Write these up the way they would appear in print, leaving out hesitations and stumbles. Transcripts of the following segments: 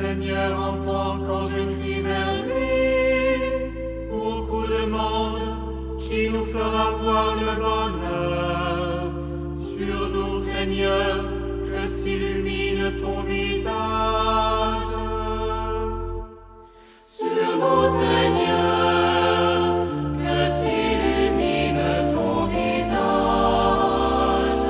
Seigneur entend quand je crie vers lui. Beaucoup de monde qui nous fera voir le bonheur. Sur nous, Seigneur, que s'illumine ton visage. Sur nous, Seigneur, que s'illumine ton visage.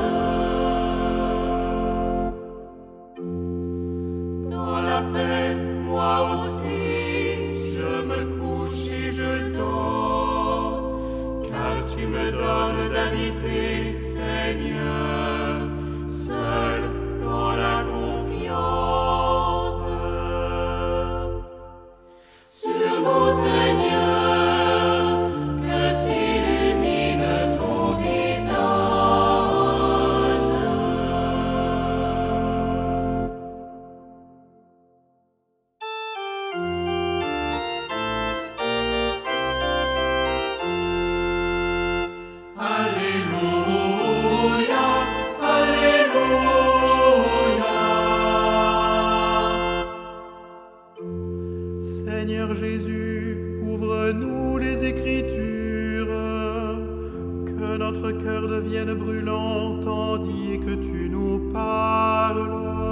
Dans la paix, moi aussi, je me couche et je dors, car tu me donnes d'habiter, Seigneur, seul dans la confiance. Sur nous, Seigneur, que s'illumine ton visage. Alléluia, Alléluia. Seigneur Jésus, ouvre-nous les Écritures, que notre cœur devienne brûlant tandis que tu nous parles.